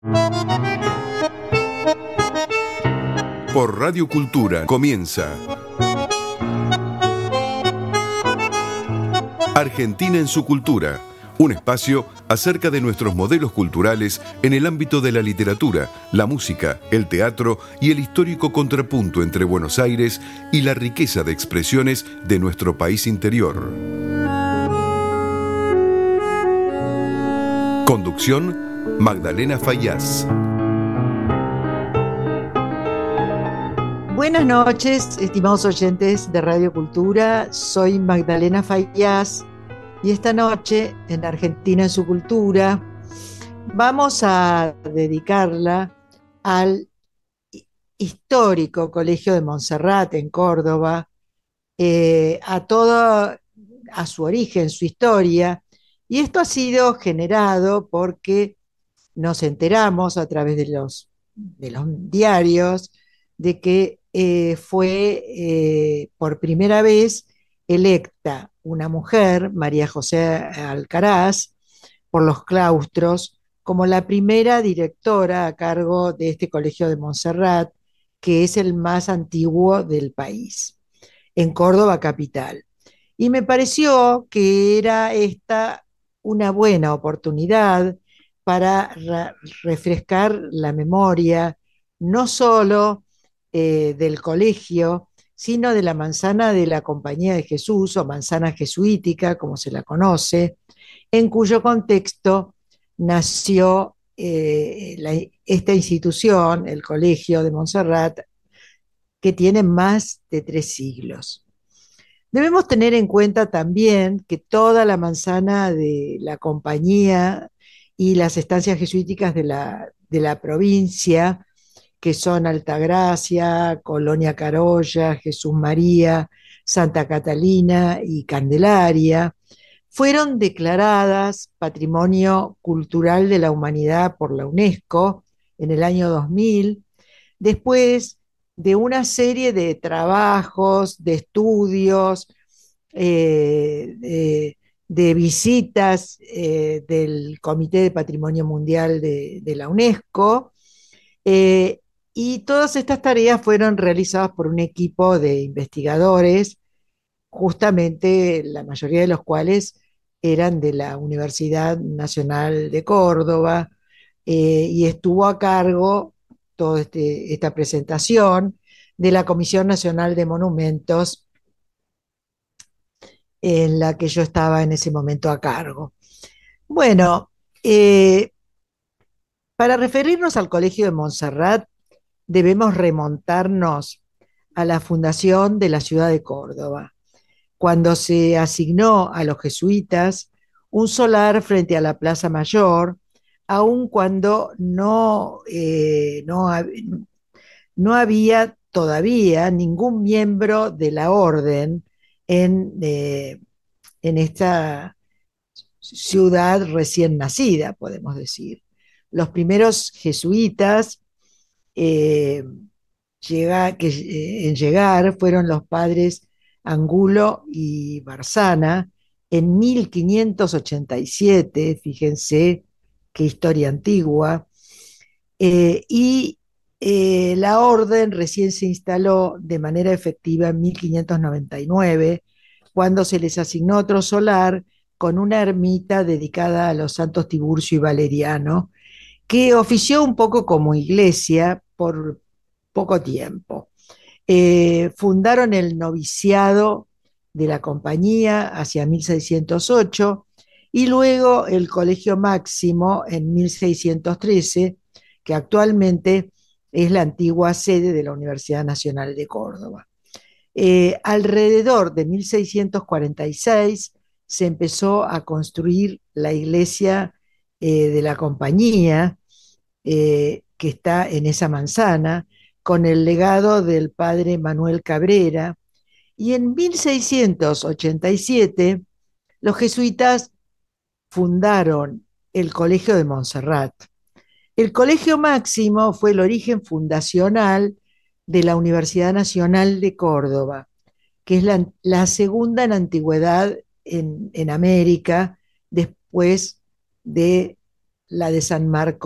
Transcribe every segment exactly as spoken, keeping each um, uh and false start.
Por Radio Cultura comienza Argentina en su cultura, un espacio acerca de nuestros modelos culturales en el ámbito de la literatura, la música, el teatro y el histórico contrapunto entre Buenos Aires y la riqueza de expresiones de nuestro país interior. Conducción, Magdalena Fayaz. Buenas noches, estimados oyentes de Radio Cultura. Soy Magdalena Fayaz y esta noche en Argentina en su cultura vamos a dedicarla al histórico Colegio de Montserrat en Córdoba, eh, a todo, a su origen, su historia, y esto ha sido generado porque nos enteramos a través de los, de los diarios de que eh, fue eh, por primera vez electa una mujer, María José Alcaraz, por los claustros, como la primera directora a cargo de este colegio de Montserrat, que es el más antiguo del país, en Córdoba capital. Y me pareció que era esta una buena oportunidad para re refrescar la memoria, no solo eh, del colegio, sino de la manzana de la Compañía de Jesús o manzana jesuítica, como se la conoce, en cuyo contexto nació eh, la, esta institución, el Colegio de Montserrat, que tiene más de tres siglos. Debemos tener en cuenta también que toda la manzana de la compañía y las estancias jesuíticas de la, de la provincia, que son Altagracia, Colonia Carolla, Jesús María, Santa Catalina y Candelaria, fueron declaradas Patrimonio Cultural de la Humanidad por la UNESCO en el año dos mil, después de una serie de trabajos, de estudios, eh, de, de visitas eh, del Comité de Patrimonio Mundial de, de la UNESCO, eh, y todas estas tareas fueron realizadas por un equipo de investigadores, justamente la mayoría de los cuales eran de la Universidad Nacional de Córdoba, eh, y estuvo a cargo toda este, esta presentación de la Comisión Nacional de Monumentos, en la que yo estaba en ese momento a cargo. Bueno, eh, para referirnos al Colegio de Montserrat, debemos remontarnos a la fundación de la ciudad de Córdoba, cuando se asignó a los jesuitas un solar frente a la Plaza Mayor, aun cuando no, eh, no, no había todavía ningún miembro de la orden en, eh, en esta ciudad recién nacida, podemos decir. Los primeros jesuitas eh, llega, que, eh, en llegar fueron los padres Angulo y Barzana en mil quinientos ochenta y siete, fíjense qué historia antigua, eh, y eh, la orden recién se instaló de manera efectiva en mil quinientos noventa y nueve, cuando se les asignó otro solar con una ermita dedicada a los santos Tiburcio y Valeriano, que ofició un poco como iglesia por poco tiempo. Eh, fundaron el noviciado de la compañía hacia mil seiscientos ocho y luego el Colegio Máximo en mil seiscientos trece, que actualmente es la antigua sede de la Universidad Nacional de Córdoba. Eh, alrededor de mil seiscientos cuarenta y seis se empezó a construir la iglesia eh, de la compañía, eh, que está en esa manzana, con el legado del padre Manuel Cabrera, y en mil seiscientos ochenta y siete los jesuitas fundaron el Colegio de Montserrat. El Colegio Máximo fue el origen fundacional de la Universidad Nacional de Córdoba, que es la, la segunda en antigüedad en, en América, después de la de San Marcos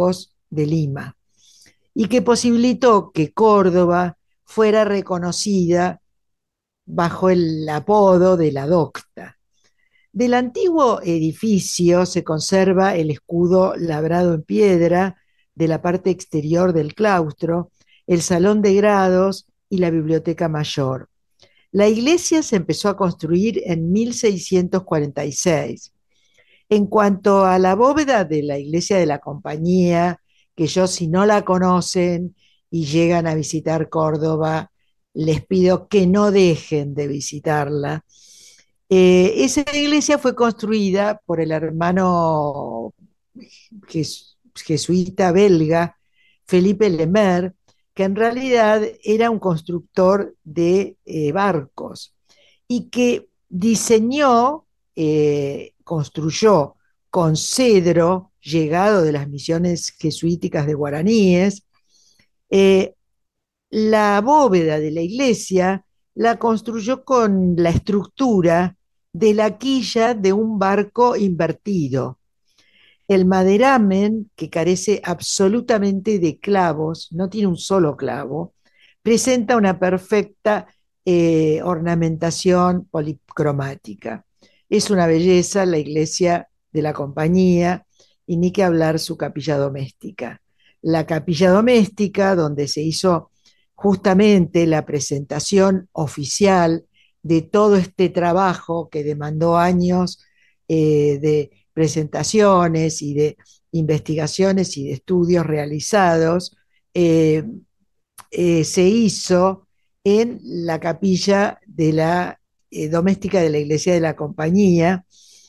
de Lima, y que posibilitó que Córdoba fuera reconocida bajo el apodo de la Docta. Del antiguo edificio se conserva el escudo labrado en piedra de la parte exterior del claustro, el salón de grados y la biblioteca mayor. La iglesia se empezó a construir en mil seiscientos cuarenta y seis. En cuanto a la bóveda de la iglesia de la Compañía, que yo, si no la conocen y llegan a visitar Córdoba, les pido que no dejen de visitarla. Eh, esa iglesia fue construida por el hermano jes jesuita belga Felipe Lemer, que en realidad era un constructor de eh, barcos y que diseñó, eh, construyó con cedro llegado de las misiones jesuíticas de guaraníes, eh, la bóveda de la iglesia la construyó con la estructura de la quilla de un barco invertido. El maderamen, que carece absolutamente de clavos, no tiene un solo clavo, presenta una perfecta eh, ornamentación policromática. Es una belleza la iglesia de la Compañía, y ni que hablar su capilla doméstica. La capilla doméstica, donde se hizo justamente la presentación oficial de todo este trabajo que demandó años eh, de presentaciones y de investigaciones y de estudios realizados, eh, eh, se hizo en la capilla de la eh, doméstica de la iglesia de la Compañía,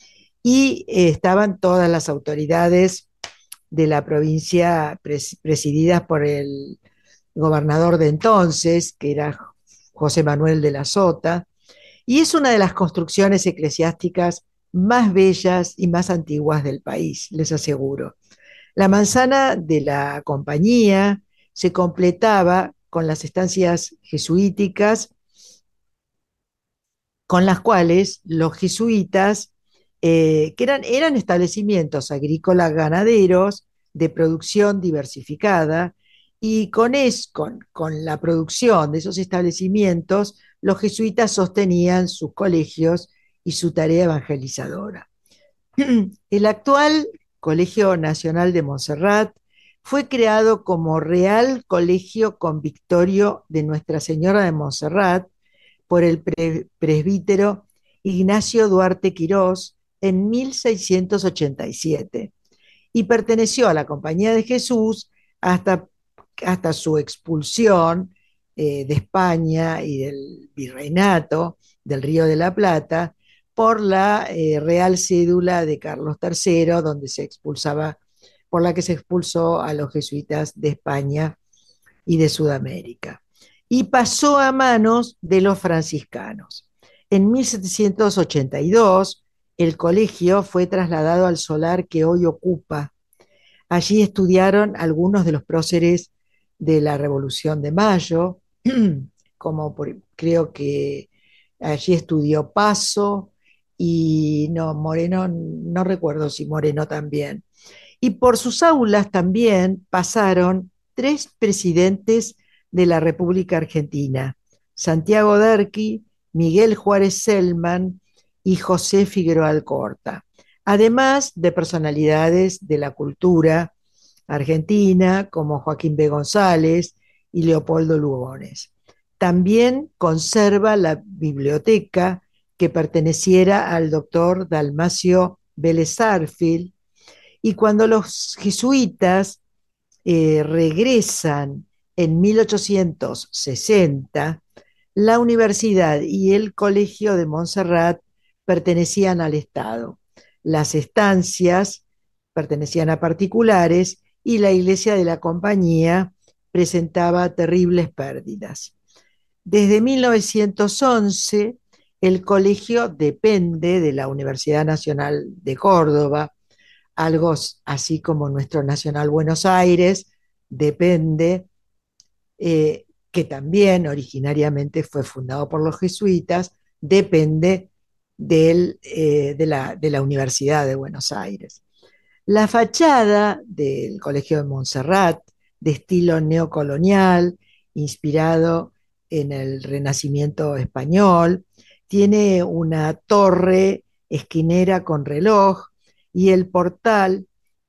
y eh, estaban todas las autoridades de la provincia pres presididas por el gobernador de entonces, que era José Manuel de la Sota, y es una de las construcciones eclesiásticas más bellas y más antiguas del país, les aseguro. La manzana de la Compañía se completaba con las estancias jesuíticas, con las cuales los jesuitas, eh, que eran, eran establecimientos agrícolas ganaderos de producción diversificada, y con, es, con, con la producción de esos establecimientos, los jesuitas sostenían sus colegios y su tarea evangelizadora. El actual Colegio Nacional de Montserrat fue creado como Real Colegio Convictorio de Nuestra Señora de Montserrat por el pre presbítero Ignacio Duarte Quirós en mil seiscientos ochenta y siete, y perteneció a la Compañía de Jesús hasta, hasta su expulsión eh, de España y del virreinato del Río de la Plata por la eh, Real Cédula de Carlos tercero, donde se expulsaba, por la que se expulsó a los jesuitas de España y de Sudamérica, y pasó a manos de los franciscanos. En mil setecientos ochenta y dos, el colegio fue trasladado al solar que hoy ocupa. Allí estudiaron algunos de los próceres de la Revolución de Mayo, como por, creo que allí estudió Paso, y no, Moreno, no recuerdo si Moreno también. Y por sus aulas también pasaron tres presidentes de la República Argentina: Santiago Derqui, Miguel Juárez Selman y José Figueroa Alcorta, además de personalidades de la cultura argentina como Joaquín B. González y Leopoldo Lugones. También conserva la biblioteca que perteneciera al doctor Dalmacio Vélez Arfield, y cuando los jesuitas eh, regresan en mil ochocientos sesenta, la universidad y el colegio de Montserrat pertenecían al Estado. Las estancias pertenecían a particulares y la iglesia de la Compañía presentaba terribles pérdidas. Desde mil novecientos once, el colegio depende de la Universidad Nacional de Córdoba, algo así como nuestro Nacional Buenos Aires depende, eh, que también originariamente fue fundado por los jesuitas, depende del, eh, de, la, de la Universidad de Buenos Aires. La fachada del Colegio de Montserrat, de estilo neocolonial, inspirado en el Renacimiento español, tiene una torre esquinera con reloj y el portal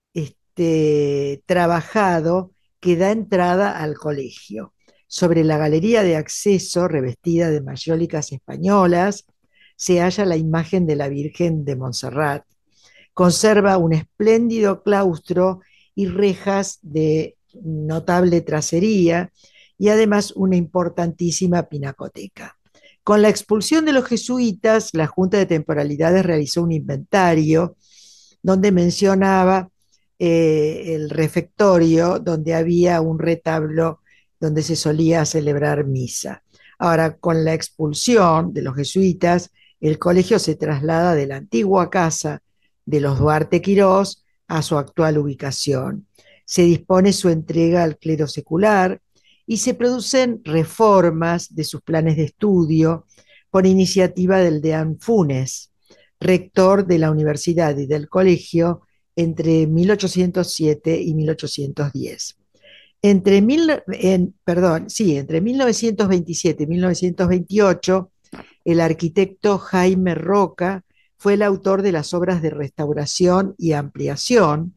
este, trabajado que da entrada al colegio. Sobre la galería de acceso, revestida de mayólicas españolas, se halla la imagen de la Virgen de Montserrat. Conserva un espléndido claustro y rejas de notable tracería y además una importantísima pinacoteca. Con la expulsión de los jesuitas, la Junta de Temporalidades realizó un inventario donde mencionaba eh, el refectorio, donde había un retablo donde se solía celebrar misa. Ahora, con la expulsión de los jesuitas, el colegio se traslada de la antigua casa de los Duarte Quirós a su actual ubicación. Se dispone su entrega al clero secular y se producen reformas de sus planes de estudio por iniciativa del deán Funes, rector de la universidad y del colegio entre mil ochocientos siete y mil ochocientos diez. Entre, mil, en, perdón, sí, entre mil novecientos veintisiete y mil novecientos veintiocho, el arquitecto Jaime Roca fue el autor de las obras de restauración y ampliación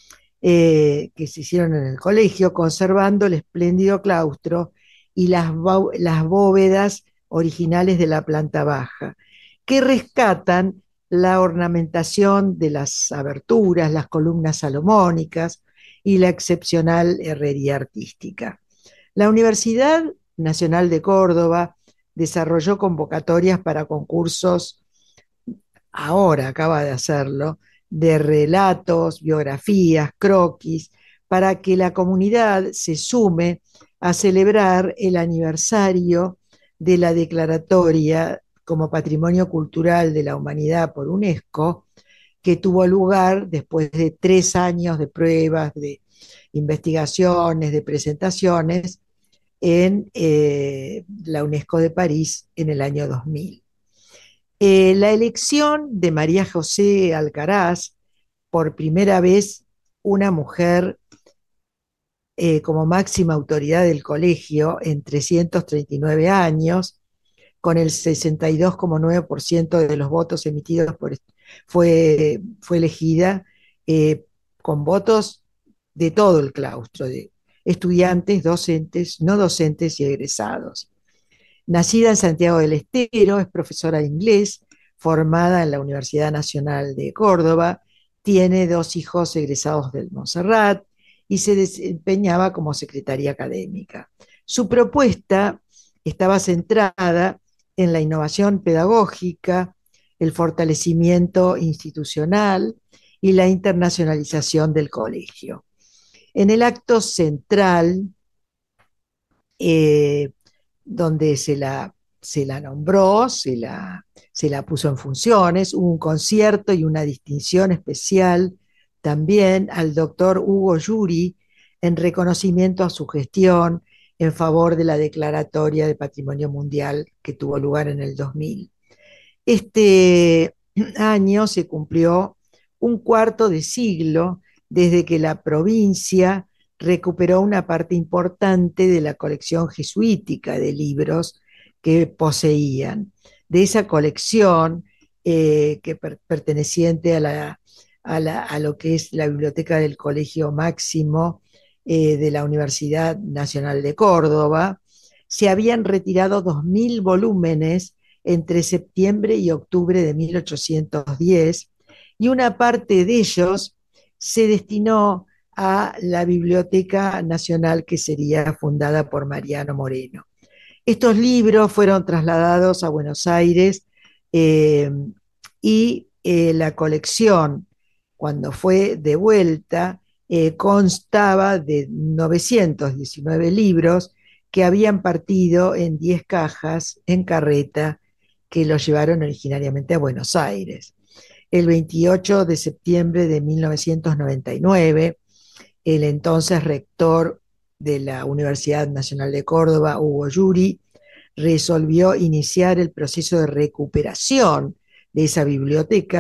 eh, que se hicieron en el colegio, conservando el espléndido claustro y las, las bóvedas originales de la planta baja, que rescatan la ornamentación de las aberturas, las columnas salomónicas y la excepcional herrería artística. La Universidad Nacional de Córdoba desarrolló convocatorias para concursos, ahora acaba de hacerlo, de relatos, biografías, croquis, para que la comunidad se sume a celebrar el aniversario de la declaratoria como Patrimonio Cultural de la Humanidad por UNESCO, que tuvo lugar después de tres años de pruebas, de investigaciones, de presentaciones en eh, la UNESCO de París en el año dos mil. Eh, la elección de María José Alcaraz, por primera vez una mujer eh, como máxima autoridad del colegio en trescientos treinta y nueve años, con el sesenta y dos coma nueve por ciento de los votos emitidos, por, fue, fue elegida eh, con votos de todo el claustro, de estudiantes, docentes, no docentes y egresados. Nacida en Santiago del Estero, es profesora de inglés, formada en la Universidad Nacional de Córdoba, tiene dos hijos egresados del Montserrat y se desempeñaba como secretaria académica. Su propuesta estaba centrada en la innovación pedagógica, el fortalecimiento institucional y la internacionalización del colegio. En el acto central, eh, donde se la, se la nombró, se la, se la puso en funciones, hubo un concierto y una distinción especial también al doctor Hugo Yuri en reconocimiento a su gestión en favor de la declaratoria de Patrimonio Mundial que tuvo lugar en el dos mil. Este año se cumplió un cuarto de siglo desde que la provincia recuperó una parte importante de la colección jesuítica de libros que poseían. De esa colección, eh, que per perteneciente a, la, a, la, a lo que es la biblioteca del Colegio Máximo eh, de la Universidad Nacional de Córdoba, se habían retirado dos mil volúmenes entre septiembre y octubre de mil ochocientos diez, y una parte de ellos se destinó a la Biblioteca Nacional que sería fundada por Mariano Moreno. Estos libros fueron trasladados a Buenos Aires eh, y eh, la colección, cuando fue de vuelta, eh, constaba de novecientos diecinueve libros que habían partido en diez cajas en carreta que los llevaron originariamente a Buenos Aires. El veintiocho de septiembre de mil novecientos noventa y nueve, el entonces rector de la Universidad Nacional de Córdoba, Hugo Yuri, resolvió iniciar el proceso de recuperación de esa biblioteca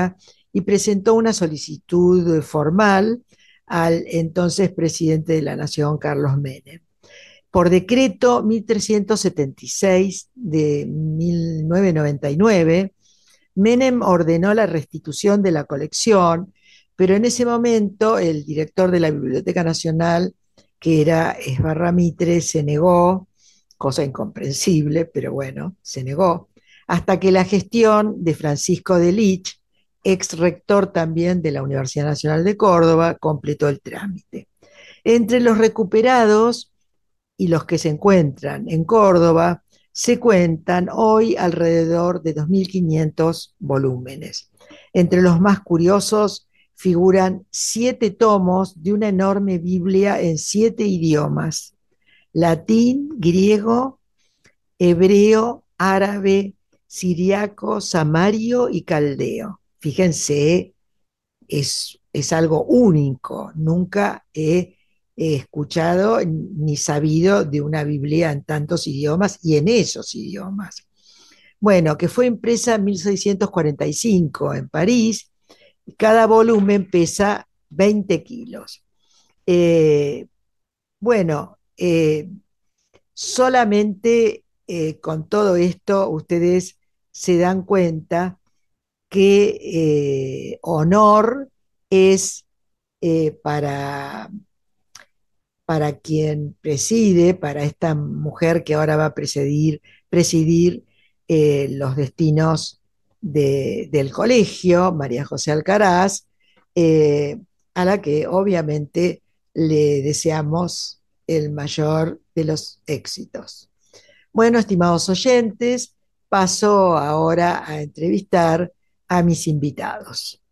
y presentó una solicitud formal al entonces presidente de la Nación, Carlos Menem. Por decreto mil trescientos setenta y seis de mil novecientos noventa y nueve, Menem ordenó la restitución de la colección, pero en ese momento el director de la Biblioteca Nacional, que era Esbarra Mitre, se negó, cosa incomprensible, pero bueno, se negó, hasta que la gestión de Francisco de Lich, ex rector también de la Universidad Nacional de Córdoba, completó el trámite. Entre los recuperados y los que se encuentran en Córdoba, se cuentan hoy alrededor de dos mil quinientos volúmenes. Entre los más curiosos figuran siete tomos de una enorme Biblia en siete idiomas: latín, griego, hebreo, árabe, siriaco, samario y caldeo. Fíjense, es, es algo único. Nunca he, he escuchado ni sabido de una Biblia en tantos idiomas y en esos idiomas. Bueno, que fue impresa en mil seiscientos cuarenta y cinco en París. Cada volumen pesa veinte kilos. Eh, bueno, eh, solamente eh, con todo esto ustedes se dan cuenta que eh, honor es eh, para, para quien preside, para esta mujer que ahora va a presidir, presidir eh, los destinos de, del colegio, María José Alcaraz, eh, a la que obviamente le deseamos el mayor de los éxitos. Bueno, estimados oyentes, paso ahora a entrevistar a mis invitados.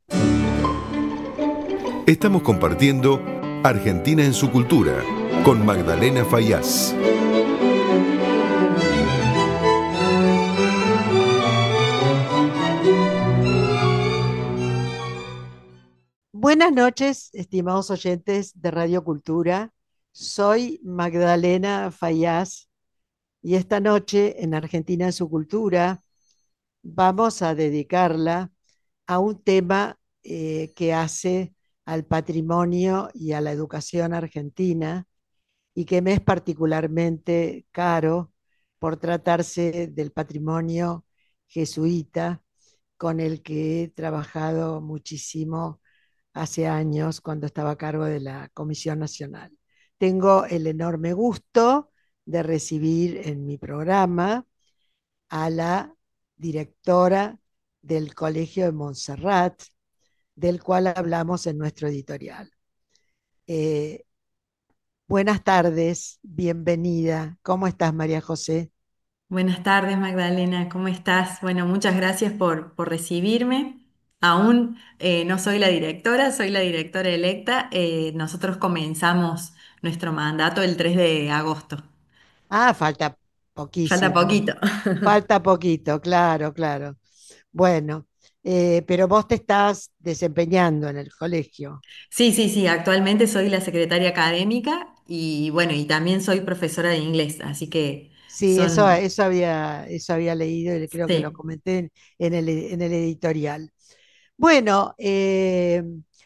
Estamos compartiendo Argentina en su cultura con Magdalena Fayaz. Buenas noches, estimados oyentes de Radio Cultura. Soy Magdalena Fayaz y esta noche en Argentina en su cultura vamos a dedicarla a un tema eh, que hace al patrimonio y a la educación argentina y que me es particularmente caro por tratarse del patrimonio jesuita con el que he trabajado muchísimo hace años cuando estaba a cargo de la Comisión Nacional. Tengo el enorme gusto de recibir en mi programa a la directora del Colegio de Montserrat, del cual hablamos en nuestro editorial. Eh, buenas tardes, bienvenida. ¿Cómo estás, María José? Buenas tardes, Magdalena, ¿cómo estás? Bueno, muchas gracias por, por recibirme. Aún eh, no soy la directora, soy la directora electa. Eh, nosotros comenzamos nuestro mandato el tres de agosto. Ah, falta Falta poquísimo. poquito. Falta poquito, claro, claro. Bueno, eh, pero vos te estás desempeñando en el colegio. Sí, sí, sí, actualmente soy la secretaria académica y bueno, y también soy profesora de inglés, así que Sí, eso, son, eso había, eso había leído y creo que lo sí. comenté en, en el, en el editorial. Bueno, eh,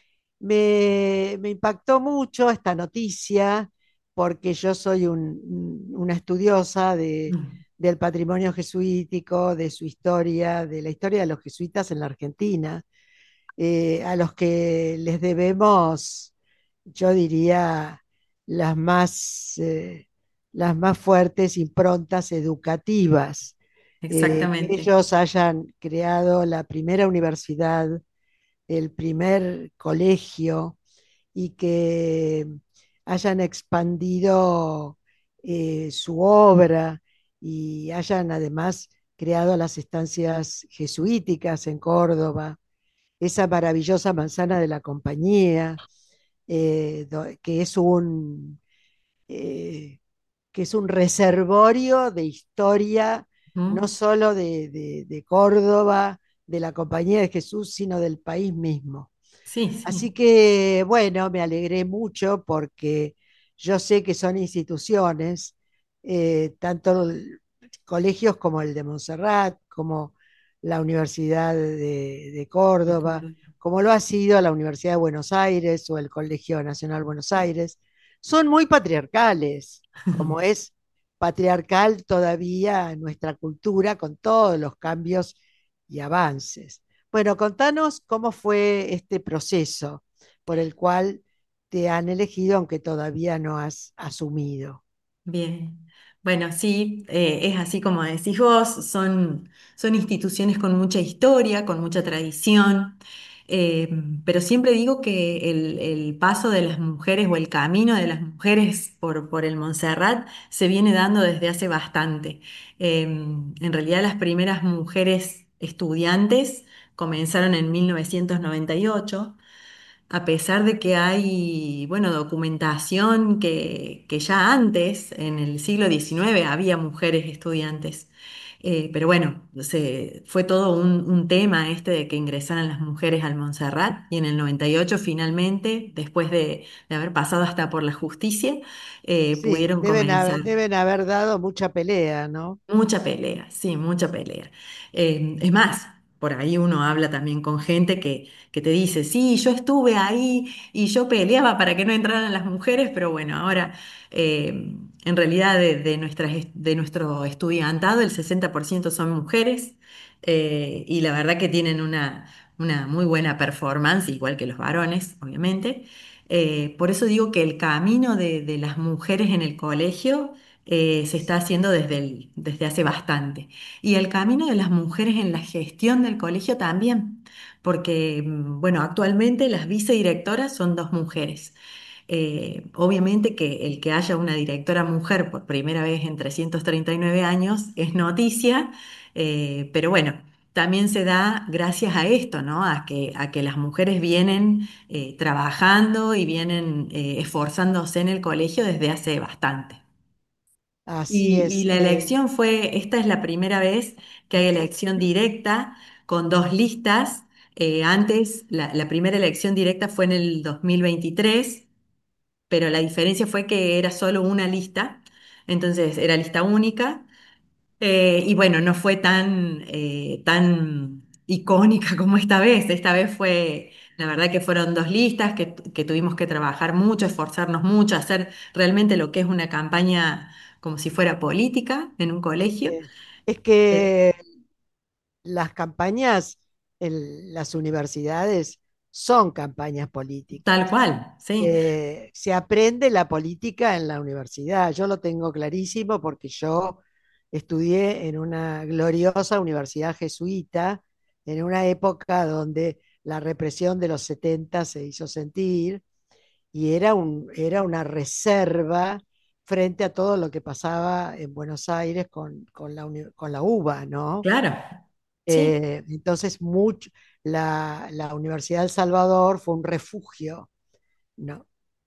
me, me impactó mucho esta noticia porque yo soy un- una estudiosa de, Mm. del patrimonio jesuítico, de su historia, de la historia de los jesuitas en la Argentina, eh, a los que les debemos, yo diría, las más, eh, las más fuertes improntas educativas, eh, que Exactamente. ellos hayan creado la primera universidad, el primer colegio y que hayan expandido eh, su obra y hayan además creado las estancias jesuíticas en Córdoba, esa maravillosa manzana de la compañía, eh, do- que es un, eh, que es un reservorio de historia, no Mm. solo de, de- de Córdoba, de la Compañía de Jesús, sino del país mismo. Sí, Así sí. que, bueno, me alegré mucho porque yo sé que son instituciones, eh, tanto el- colegios como el de Montserrat, como la Universidad de, de de Córdoba, Córdoba. como lo ha sido la Universidad de Buenos Aires o el Colegio Nacional Buenos Aires, son muy patriarcales, como es patriarcal todavía nuestra cultura con todos los cambios y avances. Bueno, contanos cómo fue este proceso por el cual te han elegido, aunque todavía no has asumido. Bien, bueno, sí, eh, es así como decís vos, son, son instituciones con mucha historia, con mucha tradición, eh, pero siempre digo que el, el paso de las mujeres o el camino de las mujeres por, por el Montserrat se viene dando desde hace bastante. Eh, en realidad las primeras mujeres estudiantes comenzaron en mil novecientos noventa y ocho, a pesar de que hay, bueno, documentación que, que ya antes, en el siglo diecinueve, había mujeres estudiantes. Eh, pero bueno, se, fue todo un, un tema este de que ingresaran las mujeres al Montserrat y en el noventa y ocho finalmente, después de, de haber pasado hasta por la justicia, eh, Sí, pudieron deben haber, comenzar. deben haber dado mucha pelea, ¿no? Mucha pelea, sí, mucha pelea. Eh, es más, por ahí uno habla también con gente que, que te dice, sí, yo estuve ahí y yo peleaba para que no entraran las mujeres, pero bueno, ahora eh, en realidad de, de nuestras, est- de nuestro estudiantado el sesenta por ciento son mujeres, eh, y la verdad que tienen una, una muy buena performance, igual que los varones, obviamente. Eh, por eso digo que el camino de de las mujeres en el colegio eh, se está haciendo desde, el- desde hace bastante. Y el camino de las mujeres en la gestión del colegio también, porque, mm, bueno, actualmente las vicedirectoras son dos mujeres. Eh, obviamente que el que haya una directora mujer por primera vez en trescientos treinta y nueve años es noticia, eh, pero bueno. También se da gracias a esto, ¿no? A que, a que las mujeres vienen eh, trabajando y vienen eh, esforzándose en el colegio desde hace bastante. Así Y, y es. la Eh, elección fue, esta es la primera vez que hay elección directa con dos listas. Eh, antes, la, la primera elección directa fue en el dos mil veintitrés, pero la diferencia fue que era solo una lista, entonces era lista única. Eh, y bueno, no fue tan, eh, tan icónica como esta vez. Esta vez fue, la verdad que fueron dos listas que, que tuvimos que trabajar mucho, esforzarnos mucho, hacer realmente lo que es una campaña como si fuera política en un colegio. eh, es Eh, que las campañas en las universidades son campañas Tal políticas. cual, sí, Eh, se aprende la política en la universidad. Yo lo tengo clarísimo porque yo estudié en una gloriosa universidad jesuita, en una época donde la represión de los setenta se hizo sentir y era, un, era una reserva frente a todo lo que pasaba en Buenos Aires con, con la, uni- con la UBA, ¿no? claro, sí, Eh, entonces, mucho, la, la Universidad del Salvador fue un refugio, ¿no?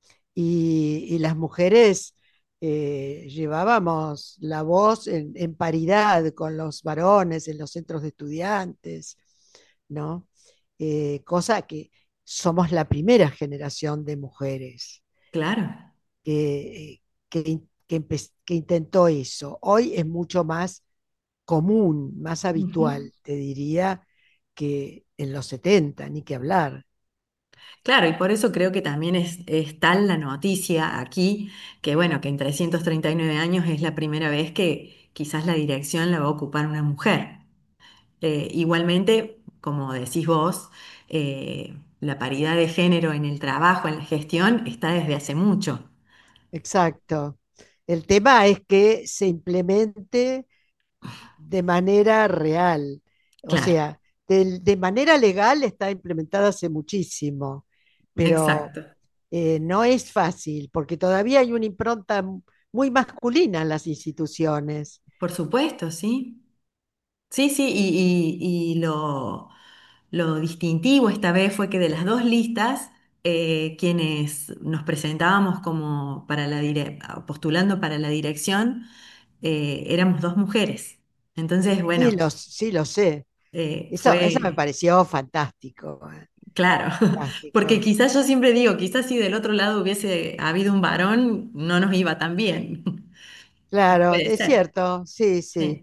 Y, y las mujeres eh, llevábamos la voz en, en paridad con los varones en los centros de estudiantes, ¿no? Eh, cosa que somos la primera generación de mujeres claro. que, que, que, empe- que intentó eso. Hoy es mucho más común, más Ujú. habitual, te diría, que en los setenta ni que hablar. Claro, y por eso creo que también es, es tal la noticia aquí, que bueno, que en trescientos treinta y nueve años es la primera vez que quizás la dirección la va a ocupar una mujer. Eh, igualmente, como decís vos, eh, la paridad de género en el trabajo, en la gestión, está desde hace mucho. Exacto. El tema es que se implemente de manera real. O Claro, sea, de, de manera legal está implementada hace muchísimo, pero exacto. eh, no es fácil porque todavía hay una impronta muy masculina en las instituciones. Por supuesto, sí. Sí, sí, y, y- y lo, lo distintivo esta vez fue que de las dos listas, eh, quienes nos presentábamos como para la dire- postulando para la dirección, eh, éramos dos mujeres. Entonces, Sí, bueno, lo, sí, lo sé. eh, Eso, eso me fue pareció fantástico, eh, claro, porque fantástico. quizás yo siempre digo, quizás si del otro lado hubiese habido un varón, no nos iba tan bien. Claro, Puede es ser. cierto, sí, sí. Sí.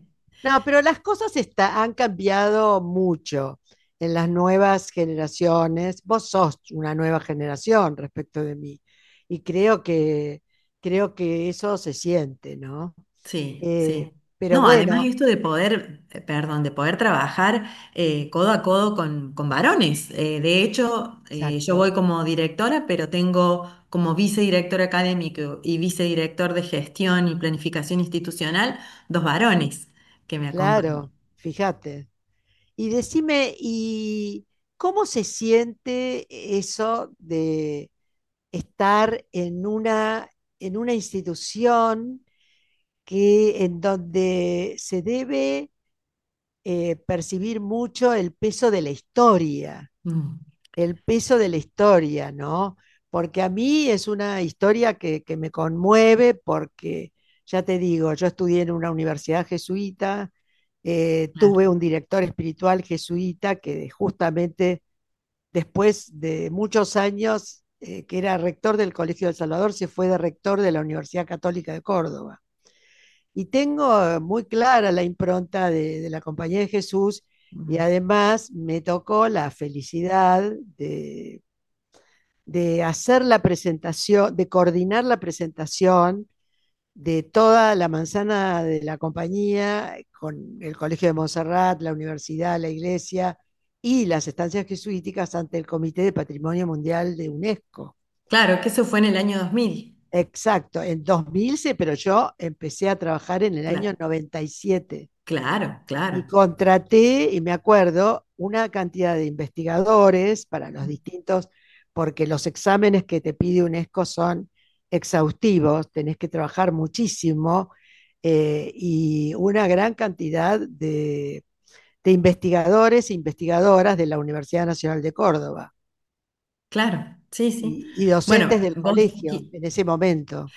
No, pero las cosas está- han cambiado mucho en las nuevas generaciones. Vos sos una nueva generación respecto de mí y creo que creo que eso se siente, ¿no? Sí, Eh, sí. pero No, además bueno, esto de poder, eh, perdón, de poder trabajar eh, codo a codo con, con varones. Eh, de hecho, eh, yo exacto, voy como directora, pero tengo como vicedirector académico y vicedirector de gestión y planificación institucional dos varones que me acompañan. claro, fíjate. Y decime, ¿y cómo se siente eso de estar en una, en una institución que en donde se debe eh, percibir mucho el peso de la historia, Mm, el peso de la historia, ¿no? Porque a mí es una historia que, que me conmueve porque, ya te digo, yo estudié en una universidad jesuita, eh, claro, tuve un director espiritual jesuita que justamente después de muchos años, eh, que era rector del Colegio del Salvador, se fue de rector de la Universidad Católica de Córdoba. Y tengo muy clara la impronta de, de la Compañía de Jesús y mm, además me tocó la felicidad de, de hacer la presentación, de coordinar la presentación de toda la manzana de la compañía con el Colegio de Montserrat, la universidad, la iglesia y las estancias jesuíticas ante el Comité de Patrimonio Mundial de UNESCO. claro, que eso fue en el año dos mil. Exacto, en dos mil, sí, pero yo empecé a trabajar en el año Claro, noventa y siete claro, y claro. contraté, y me acuerdo, una cantidad de investigadores para los distintos, porque los exámenes que te pide UNESCO son exhaustivos, tenés que trabajar muchísimo, eh, y una gran cantidad de, de investigadores e investigadoras de la Universidad Nacional de Córdoba Claro, sí, sí. y, y docentes Bueno, del vos, colegio qui- en ese momento.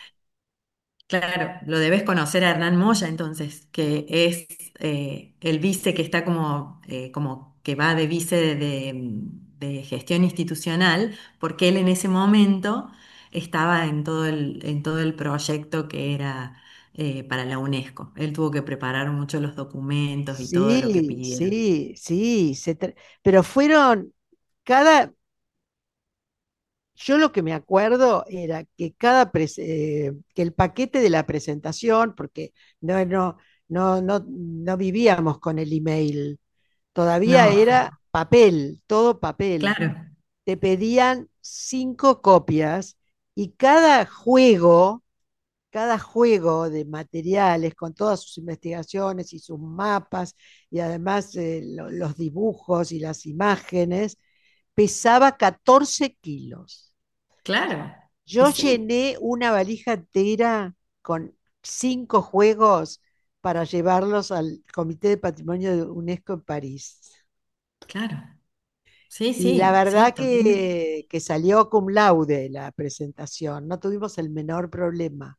claro, lo debes conocer a Hernán Moya entonces, que es eh, el vice que está como, eh, como que va de vice de, de- de gestión institucional, porque él en ese momento estaba en todo el, en todo el proyecto que era eh, para la UNESCO. Él tuvo que preparar mucho los documentos y todo lo que Sí, pidieron. sí, sí, se tra- pero fueron cada, yo lo que me acuerdo era que cada pres- eh, que el paquete de la presentación, porque no, no, no, no, no vivíamos con el email, todavía No, era papel, todo papel. claro, Te pedían cinco copias y cada juego, cada juego de materiales con todas sus investigaciones y sus mapas y además eh, lo- los dibujos y las imágenes, pesaba catorce kilos. claro. Y Yo sí, llené una valija entera con cinco juegos para llevarlos al Comité de Patrimonio de UNESCO en París. claro. Sí, Y la sí, sí, verdad totalmente. que, que salió cum laude la presentación, no tuvimos el menor problema.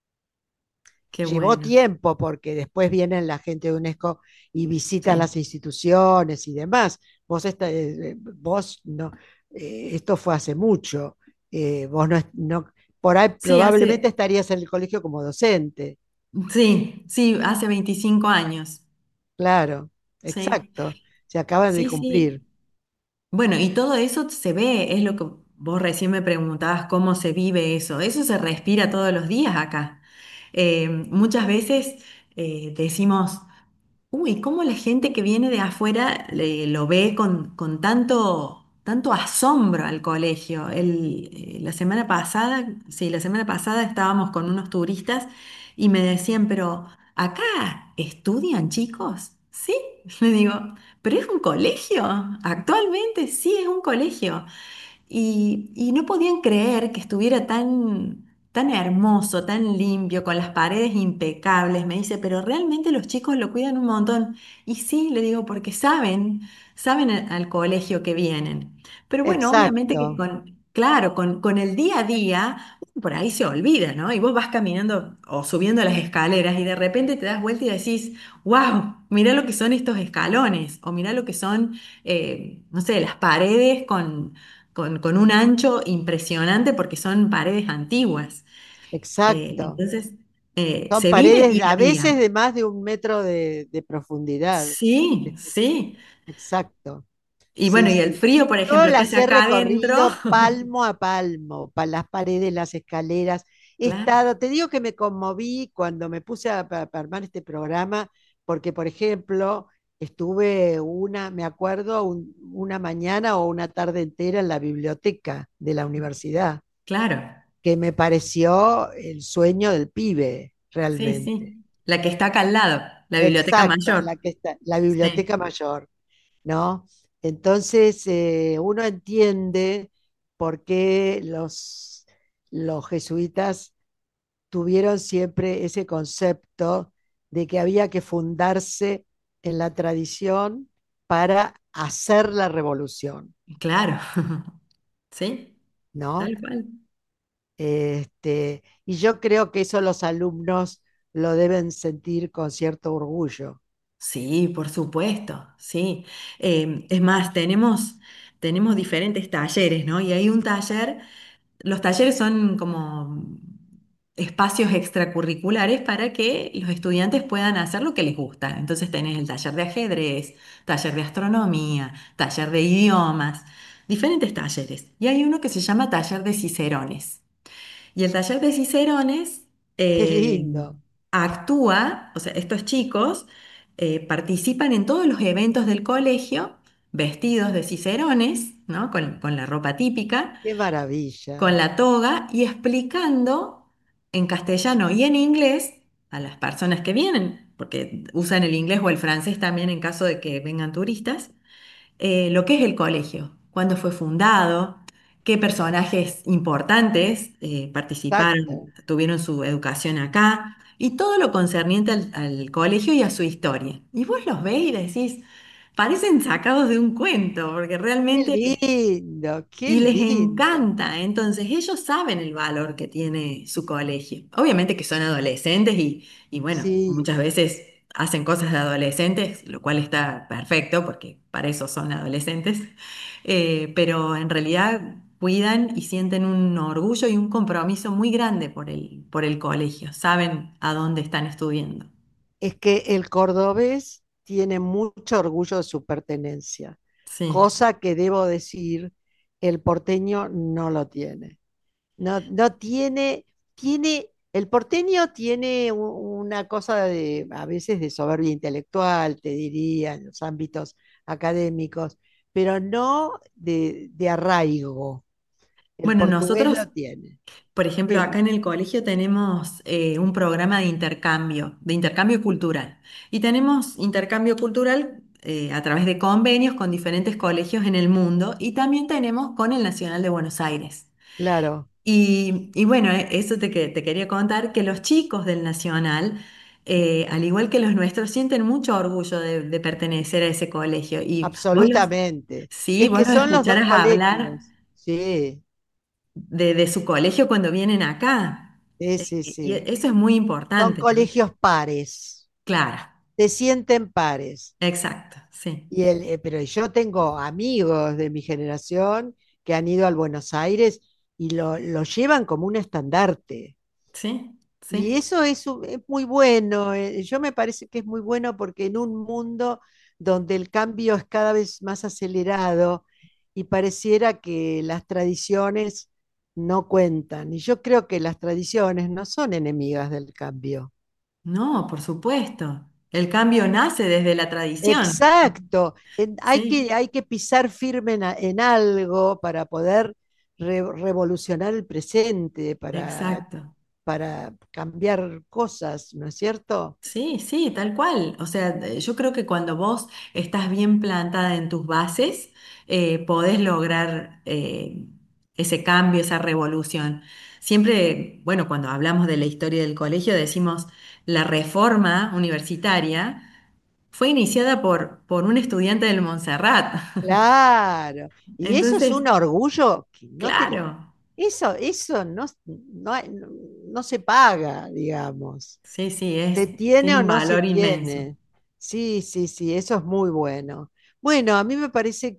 Qué Llevó bueno, tiempo porque después vienen la gente de UNESCO y visitan sí. las instituciones y demás. Vos, esta- eh, eh, vos no, eh, esto fue hace mucho. Eh, vos no, no, por ahí Sí, probablemente hace, estarías en el colegio como docente. sí, sí, hace veinticinco años. Claro, Sí, exacto. Se acaban de sí, cumplir. sí. Bueno, y todo eso se ve, es lo que vos recién me preguntabas, cómo se vive eso. Eso se respira todos los días acá. Eh, muchas veces eh, decimos, uy, cómo la gente que viene de afuera le- lo ve con, con tanto, tanto asombro al colegio. El, eh, la semana pasada, sí, la semana pasada estábamos con unos turistas y me decían, pero ¿acá estudian chicos? Sí, le digo, pero es un colegio. Actualmente sí es un colegio. Y, y no podían creer que estuviera tan, tan hermoso, tan limpio, con las paredes impecables. Me dice, pero realmente los chicos lo cuidan un montón. Y sí, le digo, porque saben, saben al, al colegio que vienen. Pero bueno, obviamente que Exacto, con, claro, con, con el día a día, por ahí se olvida, ¿no? Y vos vas caminando o subiendo las escaleras y de repente te das vuelta y decís, wow, mirá lo que son estos escalones, o mirá lo que son, eh, no sé, las paredes con con, con un ancho impresionante porque son paredes antiguas. Eh, exacto. entonces, Eh, Son se vive paredes día a a veces día. de más de un metro de, de profundidad. Sí, Este, sí. exacto. Y Sí, bueno, y el sí. frío, por Yo ejemplo, que las hace he acá adentro, recorrido palmo a palmo, pa- las paredes, las escaleras. He claro, estado, te digo que me conmoví cuando me puse a, pa- pa armar este programa, porque, por ejemplo, estuve una, me acuerdo, un- una mañana o una tarde entera en la biblioteca de la universidad, claro, que me pareció el sueño del pibe, sí, realmente. sí. La que está acá al lado, la biblioteca Exacto, la mayor. que está, la Sí, biblioteca mayor. ¿No? Entonces, eh, uno entiende por qué los, los jesuitas tuvieron siempre ese concepto de que había que fundarse en la tradición para hacer la revolución, claro, sí, tal ¿no? cual. Este, y yo creo que eso los alumnos lo deben sentir con cierto orgullo. Sí, por supuesto, sí. Eh, es más, tenemos, tenemos diferentes talleres, ¿no? Y hay un taller, los talleres son como espacios extracurriculares para que los estudiantes puedan hacer lo que les gusta. Entonces tenés el taller de ajedrez, taller de astronomía, taller de idiomas, diferentes talleres. Y hay uno que se llama taller de Cicerones. Y el taller de Cicerones Qué eh, lindo, actúa, o sea, estos chicos eh, participan en todos los eventos del colegio vestidos de Cicerones, ¿no? Con, con la ropa típica, qué maravilla. con la toga y explicando en castellano y en inglés a las personas que vienen, porque usan el inglés o el francés también en caso de que vengan turistas eh, lo que es el colegio, cuándo fue fundado, qué personajes importantes eh, participaron, Exacto. tuvieron su educación acá, y todo lo concerniente al, al colegio y a su historia. Y vos los ves y decís, parecen sacados de un cuento, porque Qué realmente lindo, qué y les lindo. encanta, entonces ellos saben el valor que tiene su colegio. Obviamente que son adolescentes y, y bueno, Sí, muchas veces hacen cosas de adolescentes, lo cual está perfecto porque para eso son adolescentes. Eh, pero en realidad cuidan y sienten un orgullo y un compromiso muy grande por el, por el colegio, saben a dónde están estudiando. es que el cordobés tiene mucho orgullo de su pertenencia, Sí. cosa que debo decir, el porteño no lo tiene. No, no tiene, tiene, el porteño tiene u- una cosa de, a veces de soberbia intelectual, te diría, en los ámbitos académicos, pero no de, de arraigo. El Bueno, portugués nosotros lo tiene. por ejemplo, Sí, acá en el colegio tenemos eh, un programa de intercambio, de intercambio cultural. Y tenemos intercambio cultural eh, a través de convenios con diferentes colegios en el mundo y también tenemos con el Nacional de Buenos Aires. claro. Y, y bueno, eh, eso te, que- te quería contar, que los chicos del Nacional, eh, al igual que los nuestros, sienten mucho orgullo de, de pertenecer a ese colegio. Y vos los, Absolutamente. sí, Es vos que los son los dos escucharás hablar colegios. Sí, de, de su colegio cuando vienen acá. sí, Eh, sí, Y sí. eso es muy Son importante, ¿no? colegios pares. Claro, Se sienten pares. exacto, sí, Y el, eh, pero yo tengo amigos de mi generación que han ido al Buenos Aires y lo, lo llevan como un estandarte. sí, Y sí. eso es, un- es muy bueno. eh, Yo me parece que es muy bueno porque en un mundo donde el cambio es cada vez más acelerado y pareciera que las tradiciones no cuentan. Y yo creo que las tradiciones no son enemigas del cambio. No, por supuesto. El cambio nace desde la tradición. Exacto. En- hay Sí, que, hay que pisar firme en, a- en algo para poder re- revolucionar el presente, para, exacto. para cambiar cosas, ¿no es cierto? Sí, sí, tal cual. O sea, eh, yo creo que cuando vos estás bien plantada en tus bases, eh, podés lograr eh, ese cambio, esa revolución. Siempre, bueno, cuando hablamos de la historia del colegio, decimos la reforma universitaria fue iniciada por, por un estudiante del Montserrat. Claro. Y eso es Entonces, un orgullo que no te, claro, eso, eso no, no, hay- no no se paga, digamos. sí, sí, es, ¿Se tiene tiene o un no se valor inmenso. tiene? Sí, sí, sí, eso es muy bueno. Bueno, a mí me parece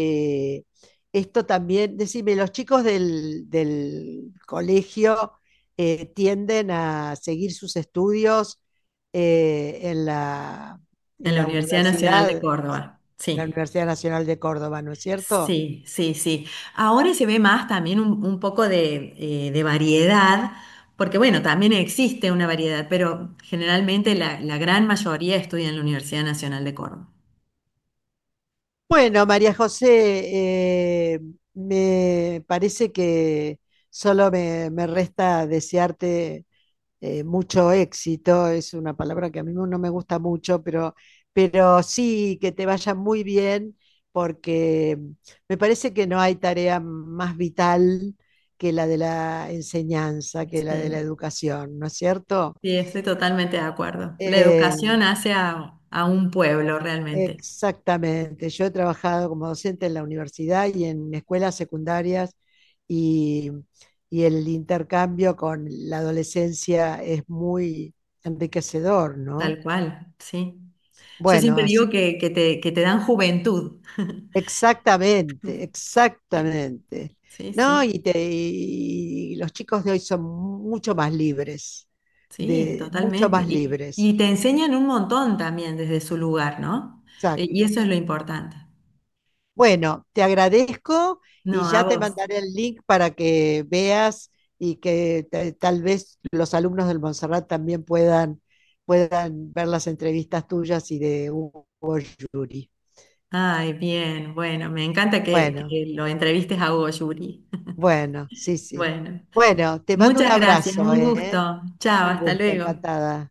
que esto también, decime, los chicos del, del colegio eh, tienden a seguir sus estudios eh, en la, En en la la Universidad Nacional de universidad, Córdoba, la sí. Universidad Nacional de Córdoba, ¿no es cierto? Sí, sí, sí. Ahora se ve más también un, un poco de, eh, de variedad, porque bueno, también existe una variedad, pero generalmente la, la gran mayoría estudia en la Universidad Nacional de Córdoba. Bueno, María José, eh, me parece que solo me, me resta desearte eh, mucho éxito. Es una palabra que a mí no me gusta mucho, pero, pero sí que te vaya muy bien, porque me parece que no hay tarea más vital que la de la enseñanza, que la de la Sí, educación, ¿no es cierto? sí, estoy totalmente de acuerdo. La Eh, educación hace a, a un pueblo realmente, Exactamente. Yo he trabajado como docente en la universidad y en escuelas secundarias, y, y el intercambio con la adolescencia es muy enriquecedor, ¿no? tal cual, sí. Yo Bueno, siempre así, digo que, que te, que te dan juventud. exactamente, exactamente. Sí, ¿No? sí, Y, te- y los chicos de hoy son mucho más libres, sí, de, mucho totalmente. más Y, libres. y te enseñan un montón también desde su lugar, ¿no? Eh, Y Exacto. eso es lo importante. Bueno, te agradezco y No, a ya te vos. mandaré el link para que veas y que te- tal vez los alumnos del Montserrat también puedan, puedan ver las entrevistas tuyas y de Hugo Yuri. Ay, bien, bueno, me encanta que, Bueno, que lo entrevistes a Hugo Yuri. bueno, sí, sí. Bueno, Bueno, te mando un muchas gracias, abrazo, un ¿eh? gusto. Chao, Un hasta gusto, luego. encantada.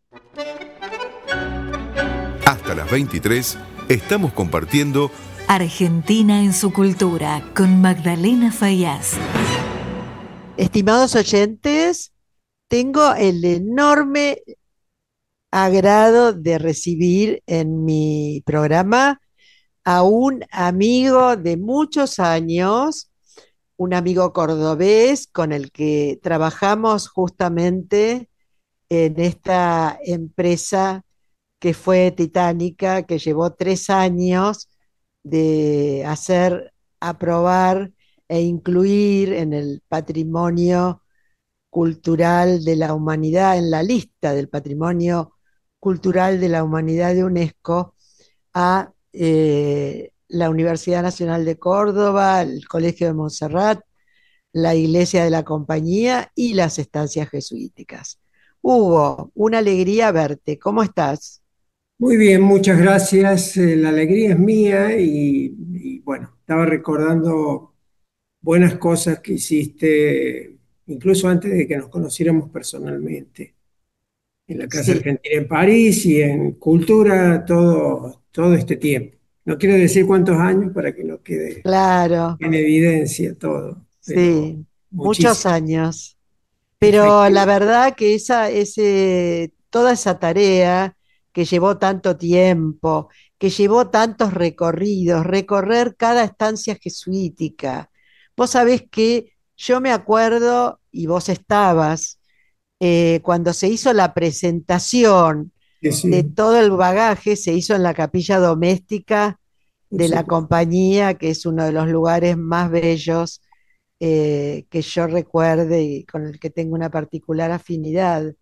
Hasta las veintitrés estamos compartiendo Argentina en su cultura con Magdalena Faíaz. Estimados oyentes, tengo el enorme agrado de recibir en mi programa a un amigo de muchos años, un amigo cordobés con el que trabajamos justamente en esta empresa que fue titánica, que llevó tres años de hacer, aprobar e incluir en el patrimonio cultural de la humanidad, en la lista del patrimonio cultural de la humanidad de UNESCO, a eh, la Universidad Nacional de Córdoba, el Colegio de Montserrat, la Iglesia de la Compañía y las estancias jesuíticas. Hugo, una alegría verte. ¿Cómo estás? Muy bien, muchas gracias. Eh, la alegría es mía y, y, bueno, estaba recordando buenas cosas que hiciste, incluso antes de que nos conociéramos personalmente, en la Casa Sí, Argentina en París y en Cultura todo, todo este tiempo. No quiero decir cuántos años para que no quede claro, en evidencia todo, pero sí, muchos muchísimo, años. Pero la efectivamente. verdad que esa, ese, toda esa tarea que llevó tanto tiempo, que llevó tantos recorridos, recorrer cada estancia jesuítica. Vos sabés que yo me acuerdo, y vos estabas, eh, cuando se hizo la presentación Sí, de sí, todo el bagaje, se hizo en la capilla doméstica por de la supuesto. compañía, que es uno de los lugares más bellos eh, que yo recuerde y con el que tengo una particular afinidad.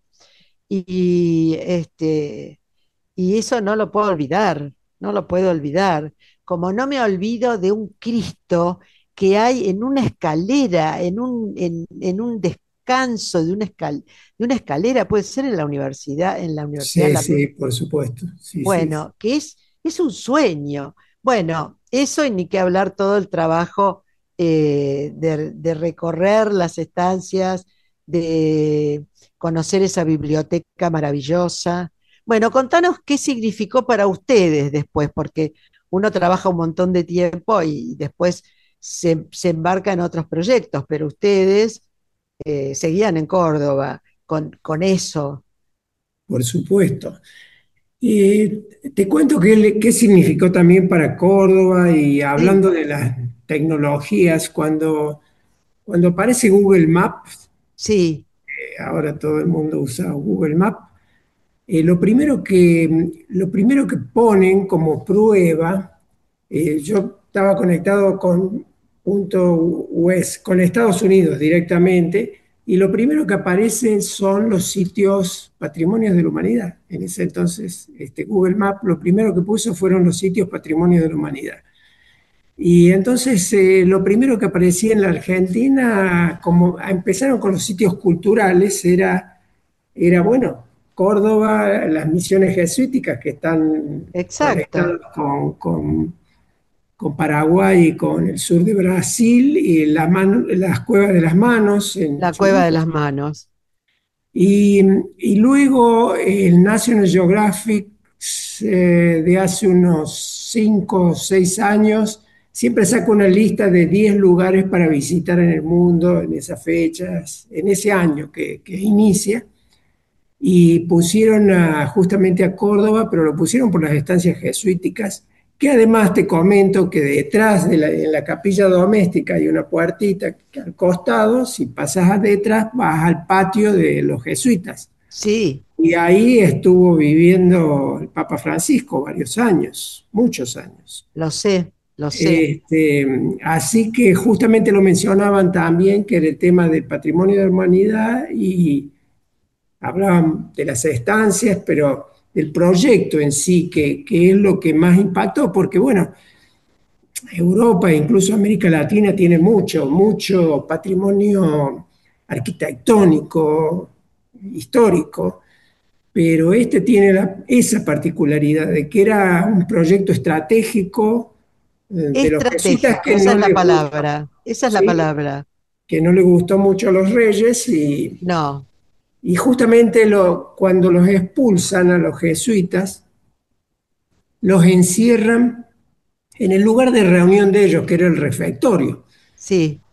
Y, este, y eso no lo puedo olvidar, no lo puedo olvidar. Como no me olvido de un Cristo que hay en una escalera, en un, en, en un descanso de una, escal, de una escalera, puede ser en la universidad, en la universidad, Sí, la sí, por supuesto. Sí, sí, sí. bueno, que es, es un sueño. Bueno, eso y ni que hablar todo el trabajo eh, de, de recorrer las estancias, de conocer esa biblioteca maravillosa. Bueno, contanos qué significó para ustedes después, porque uno trabaja un montón de tiempo y después se, se embarca en otros proyectos, pero ustedes eh, seguían en Córdoba con, con eso. Por supuesto. Y te cuento qué, qué significó también para Córdoba y Sí, hablando de las tecnologías, cuando, cuando aparece Google Maps, sí, eh, ahora todo el mundo usa Google Maps, eh, lo primero que, lo primero que ponen como prueba, eh, yo estaba conectado con punto U S, con Estados Unidos directamente, y lo primero que aparece son los sitios patrimonios de la humanidad. En ese entonces, este, Google Maps lo primero que puso fueron los sitios patrimonios de la humanidad. Y entonces eh, lo primero que aparecía en la Argentina, como empezaron con los sitios culturales, era, era bueno, Córdoba, las misiones jesuíticas que están Exacto, conectadas con, con, con Paraguay y con el sur de Brasil, y la mano- las cuevas de las manos en la cueva de Chubut. las manos. Y, y luego el National Geographic eh, de hace unos cinco o seis años siempre saca una lista de diez lugares para visitar en el mundo en esas fechas, en ese año que, que inicia. Y pusieron a- justamente a Córdoba, pero lo pusieron por las estancias jesuíticas, que además te comento que detrás de la, en la capilla doméstica hay una puertita que al costado, si pasas detrás vas al patio de los jesuitas. Sí, Y ahí estuvo viviendo el Papa Francisco varios años, muchos años. lo sé, lo sé. Este, así que justamente lo mencionaban también, que era el tema del patrimonio de la humanidad, y hablaban de las estancias, pero del proyecto en sí, que, que es lo que más impactó, porque bueno, Europa e incluso América Latina tiene mucho, mucho patrimonio arquitectónico, histórico, pero este tiene la- esa particularidad de que era un proyecto estratégico eh, de los jesuitas Estratégico, que esa no es la les gustó, palabra, esa es la ¿sí? palabra. Que no le gustó mucho a los reyes, y No, Y justamente lo, cuando los expulsan a los jesuitas, los encierran en el lugar de reunión de ellos, que era el refectorio, sí,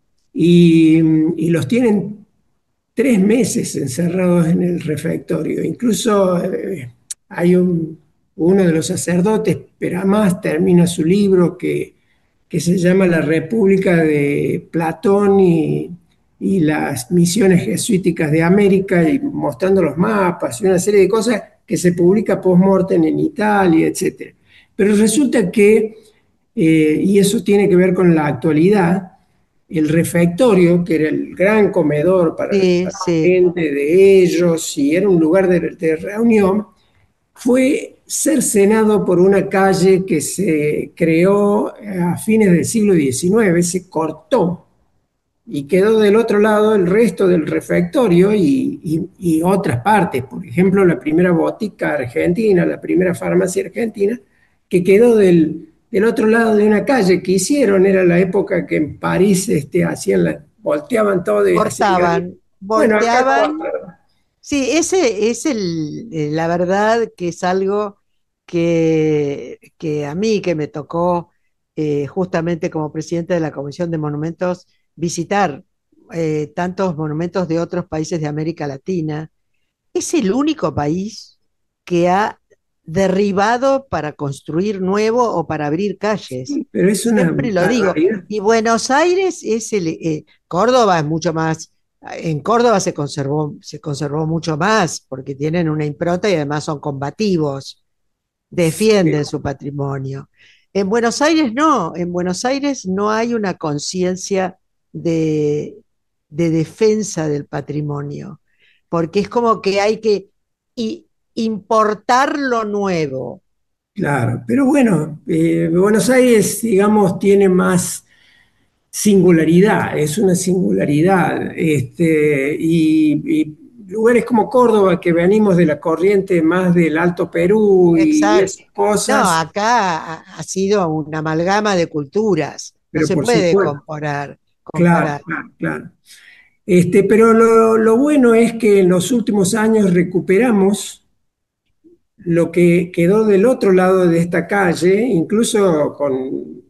y, y los tienen tres meses encerrados en el refectorio. Incluso eh, hay un, uno de los sacerdotes, Peramás, termina su libro que, que se llama La República de Platón y, y las misiones jesuíticas de América, y mostrando los mapas y una serie de cosas que se publica post-mortem en Italia, etcétera. Pero resulta que, eh, y eso tiene que ver con la actualidad, el refectorio, que era el gran comedor para, sí, para la sí. gente de ellos y era un lugar de, de reunión, fue cercenado por una calle que se creó a fines del siglo diecinueve, se cortó y quedó del otro lado el resto del refectorio y, y, y otras partes, por ejemplo, la primera botica argentina, la primera farmacia argentina, que quedó del, del otro lado de una calle que hicieron, era la época que en París este, hacían la, volteaban todo y hacían... Cortaban, Bueno, acá volteaban. cortaron. Sí, ese es el, eh, la verdad que es algo que, que a mí que me tocó eh, justamente como presidente de la Comisión de Monumentos visitar eh, tantos monumentos de otros países de América Latina. Es el único país que ha derribado para construir nuevo o para abrir calles. Pero es una Siempre lo digo. barbaridad. Y Buenos Aires es el, eh, Córdoba es mucho más, en Córdoba se conservó, se conservó mucho más porque tienen una impronta y además son combativos, defienden su patrimonio. En Buenos Aires no, en Buenos Aires no hay una conciencia de, de defensa del patrimonio, porque es como que hay que i- importar lo nuevo. Claro, pero bueno, eh, Buenos Aires, digamos, tiene más singularidad, es una singularidad, este, y, y lugares como Córdoba, que venimos de la corriente más del Alto Perú y Exacto. esas No, cosas, acá ha, ha sido una amalgama de culturas, no pero se por puede supuesto, comparar, claro, comparar. claro, claro. Este, pero lo, lo bueno es que en los últimos años recuperamos lo que quedó del otro lado de esta calle, incluso con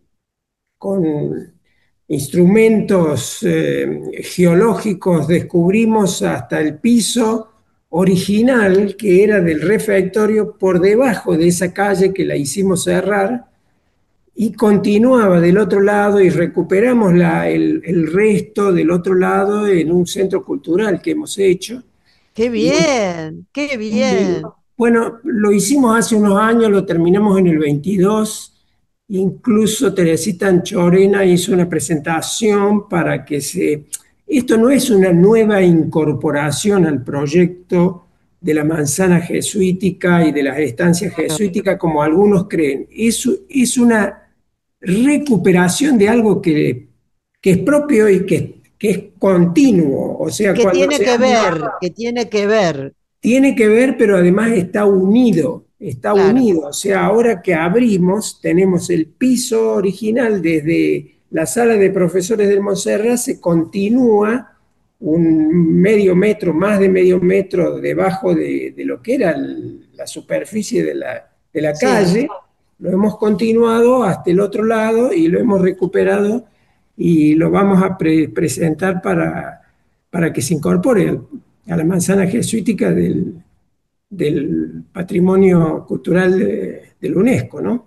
con instrumentos eh, geológicos descubrimos hasta el piso original que era del refectorio por debajo de esa calle que la hicimos cerrar y continuaba del otro lado y recuperamos la, el, el resto del otro lado en un centro cultural que hemos hecho. Qué Y, bien, qué y, bien. bueno, lo hicimos hace unos años, lo terminamos en el veintidós. Incluso Teresita Anchorena hizo una presentación para que se... esto no es una nueva incorporación al proyecto de la manzana jesuítica y de las estancias jesuíticas, como algunos creen. Es, es una recuperación de algo que, que es propio y que, que es continuo. O sea, Que cuando tiene se que ver, habla, que tiene que ver, tiene que ver, pero además está unido, está claro. unido. O sea, ahora que abrimos, tenemos el piso original desde la sala de profesores del Montserrat, se continúa un medio metro, más de medio metro debajo de, de lo que era el- la superficie de la, de la Sí. calle. Lo hemos continuado hasta el otro lado y lo hemos recuperado y lo vamos a pre- presentar para, para que se incorpore al- a la manzana jesuítica del, del patrimonio cultural de, del UNESCO, ¿no?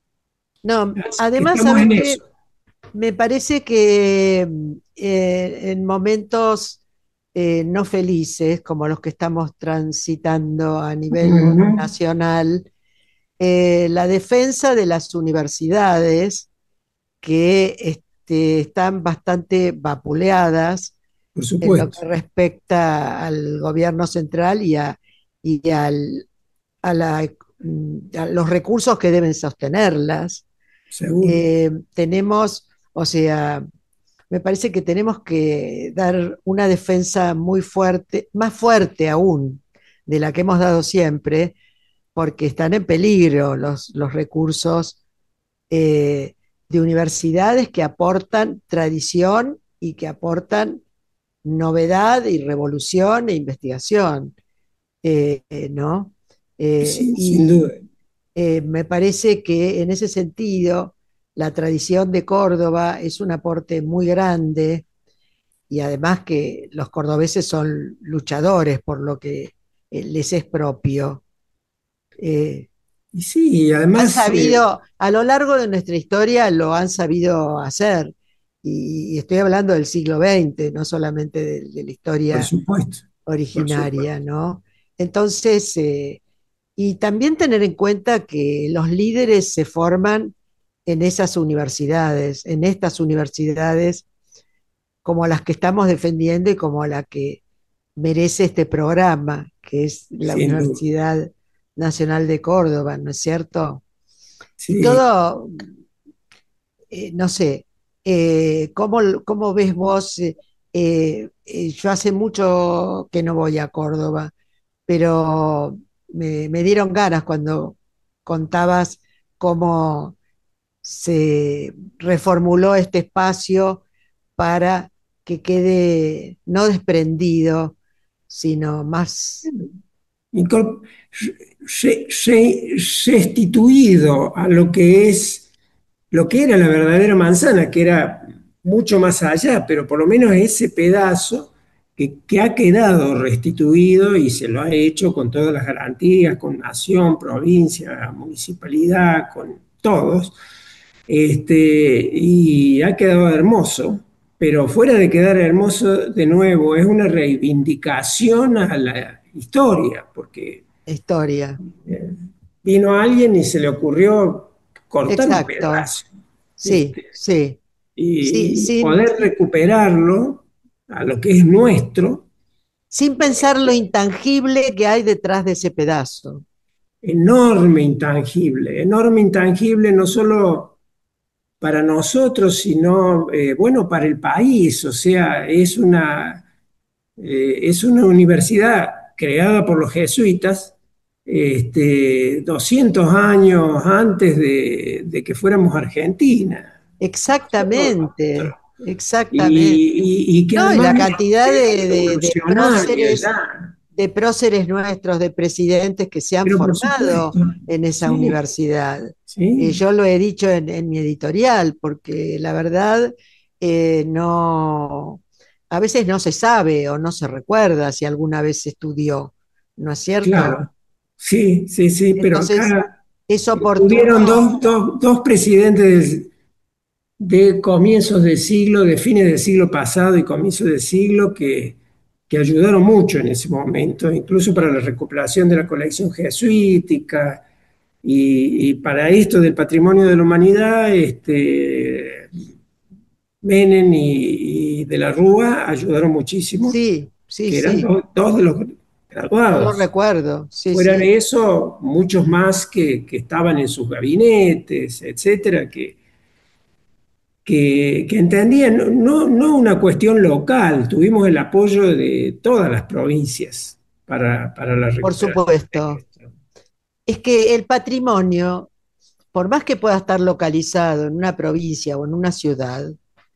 No, Así que además, estamos ¿sabes en qué? eso. Me parece que mm, eh, en momentos eh, no felices, como los que estamos transitando a nivel Ujú. nacional, eh, la defensa de las universidades, que este, están bastante vapuleadas Por en lo supuesto, que respecta al gobierno central y a, y al- a la- mm, a los recursos que deben sostenerlas. seguro. Eh, tenemos, o sea, me parece que tenemos que dar una defensa muy fuerte, más fuerte aún de la que hemos dado siempre, porque están en peligro los, los recursos eh, de universidades que aportan tradición y que aportan novedad y revolución e investigación, eh, eh, ¿no? Eh, Sí, sin duda. y eh, me parece que en ese sentido la tradición de Córdoba es un aporte muy grande y además que los cordobeses son luchadores por lo que eh, les es propio. Eh, Y sí, y han además, eh, sabido, a lo largo de nuestra historia lo han sabido hacer. Y, y estoy hablando del siglo veinte, no solamente de, de la por historia supuesto, por originaria, supuesto. ¿no? Entonces, eh, y también tener en cuenta que los líderes se forman en esas universidades, en estas universidades como las que estamos defendiendo y como la que merece este programa, que es la Sin duda. Universidad Nacional de Córdoba, ¿no es cierto? Y Sí. todo, eh, no sé, eh, ¿cómo, cómo ves vos? Eh, eh, eh, yo hace mucho que no voy a Córdoba, pero me, me dieron ganas cuando contabas cómo se reformuló este espacio para que quede no desprendido, sino más Incor- re- re- restituido a lo que es, lo que era la verdadera manzana, que era mucho más allá, pero por lo menos ese pedazo que, que ha quedado restituido y se lo ha hecho con todas las garantías, con nación, provincia, municipalidad, con todos, este, y ha quedado hermoso. Pero fuera de quedar hermoso de nuevo, es una reivindicación a la historia, porque historia. eh, vino alguien y se le ocurrió cortar un Exacto, pedazo, sí, ¿viste? sí, sí, Y, y sin, poder recuperarlo a lo que es nuestro, sin pensar lo intangible que hay detrás de ese pedazo. enorme intangible, enorme intangible no solo para nosotros, sino, eh, bueno, para el país. O sea, es una, eh, es una universidad creada por los jesuitas este, doscientos años antes de, de que fuéramos Argentina. Exactamente, exactamente. Y, y- y que No, y además la es cantidad de, de- de revolucionaria próceres, ya, de próceres nuestros, de presidentes que se han pero por formado supuesto, en esa sí, universidad. Eh, sí, yo lo he dicho en, en mi editorial, porque la verdad eh, no, a veces no se sabe o no se recuerda si alguna vez se estudió, ¿no es cierto? claro, sí, sí, sí, pero Entonces, acá es hubieron oportuno, dos, dos, dos presidentes de comienzos de siglo, de fines del siglo pasado y comienzos de siglo, que, que ayudaron mucho en ese momento, incluso para la recuperación de la colección jesuítica y, y para esto del patrimonio de la humanidad, este, Menem y, y de la Rúa ayudaron muchísimo, Sí, sí, que eran sí, dos, dos de los yo lo graduados. recuerdo, sí, Fuera sí. de eso, muchos más que, que estaban en sus gabinetes, etcétera, que, que, que entendían, no, no no una cuestión local, tuvimos el apoyo de todas las provincias para, para la Por recuperación de supuesto. esto. Es que el patrimonio, por más que pueda estar localizado en una provincia o en una ciudad,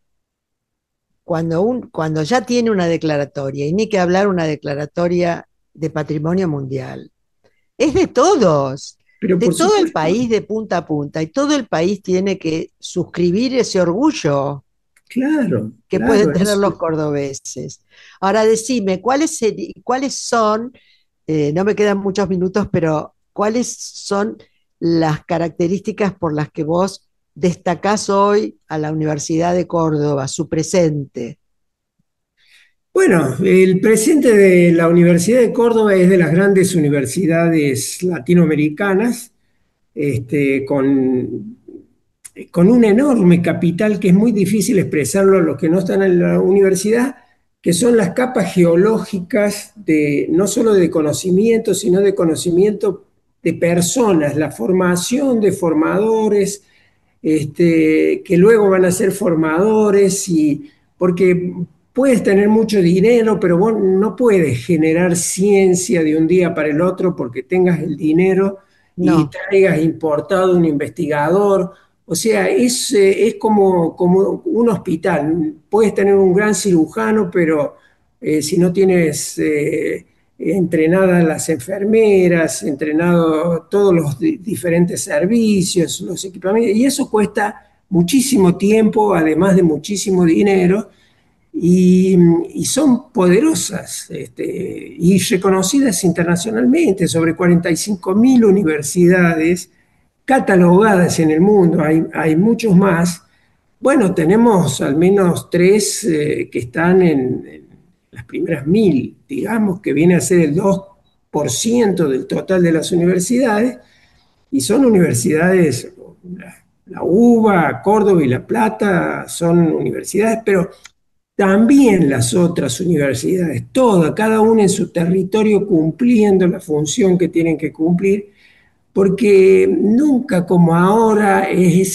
cuando, un, cuando ya tiene una declaratoria, y ni que hablar una declaratoria de patrimonio mundial, es de todos, Pero de por todo el supuesto, país de punta a punta, y todo el país tiene que suscribir ese orgullo claro, que claro, pueden tener es, los cordobeses. Ahora decime, ¿cuáles, cuáles son, eh, no me quedan muchos minutos, pero cuáles son las características por las que vos destacás hoy a la Universidad de Córdoba, su presente? bueno, el presidente de la Universidad de Córdoba es de las grandes universidades latinoamericanas, este, con, con un enorme capital que es muy difícil expresarlo a los que no están en la universidad, que son las capas geológicas de no solo de conocimiento, sino de conocimiento de personas, la formación de formadores, este, que luego van a ser formadores, y porque puedes tener mucho dinero, pero vos no puedes generar ciencia de un día para el otro porque tengas el dinero y No, traigas importado un investigador. O sea, es, eh, es como, como un hospital. Puedes tener un gran cirujano, pero eh, si no tienes eh, entrenadas las enfermeras, entrenado todos los di- diferentes servicios, los equipamientos, y eso cuesta muchísimo tiempo, además de muchísimo dinero, y, y son poderosas este, y reconocidas internacionalmente, sobre cuarenta y cinco mil universidades catalogadas en el mundo, hay, hay muchos más. Bueno, tenemos al menos tres eh, que están en, en las primeras mil, digamos, que viene a ser el dos por ciento del total de las universidades, y son universidades, la, la UBA, Córdoba y La Plata son universidades, pero también las otras universidades, todas, cada una en su territorio cumpliendo la función que tienen que cumplir, porque nunca como ahora es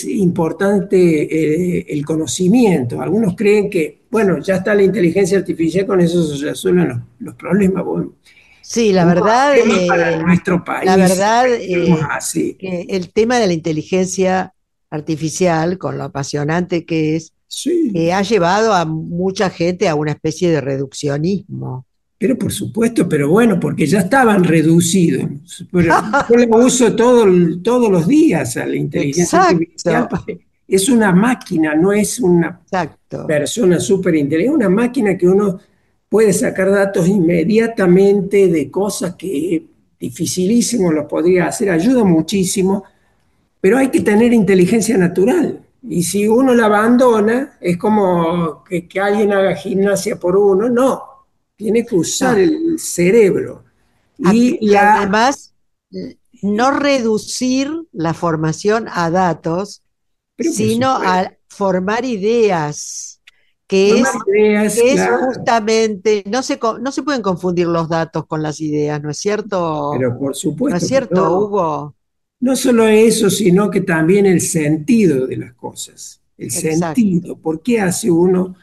importante eh, el conocimiento. Algunos creen que, bueno, ya está la inteligencia artificial, con eso se resuelven los, los problemas. Bueno, sí, la un verdad, problema para eh, nuestro la país, si verdad pensemos eh, así. que el tema de la inteligencia artificial, con lo apasionante que es, Sí, eh, ha llevado a mucha gente a una especie de reduccionismo. pero por supuesto, pero bueno, porque ya estaban reducidos. Pero yo la uso todo, todos los días a la inteligencia artificial, Exacto, porque es una máquina, no es una exacto. persona súper inteligente, es una máquina que uno puede sacar datos inmediatamente de cosas que dificilísimo lo podría hacer, ayuda muchísimo, pero hay que tener inteligencia natural. Y si uno la abandona, es como que, que alguien haga gimnasia por uno. No, tiene que usar No. el cerebro. A- Y y la... además, n- no reducir la formación a datos, Pero por sino supuesto, a formar ideas, que formar es, ideas, que es claro, justamente, no se, co- no se pueden confundir los datos con las ideas, ¿no es cierto? pero por ¿No es supuesto que cierto, no. Hugo? No solo eso, sino que también el sentido de las cosas. El Exacto. sentido. ¿Por qué hace uno?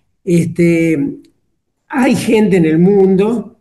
Este, hay gente en el mundo,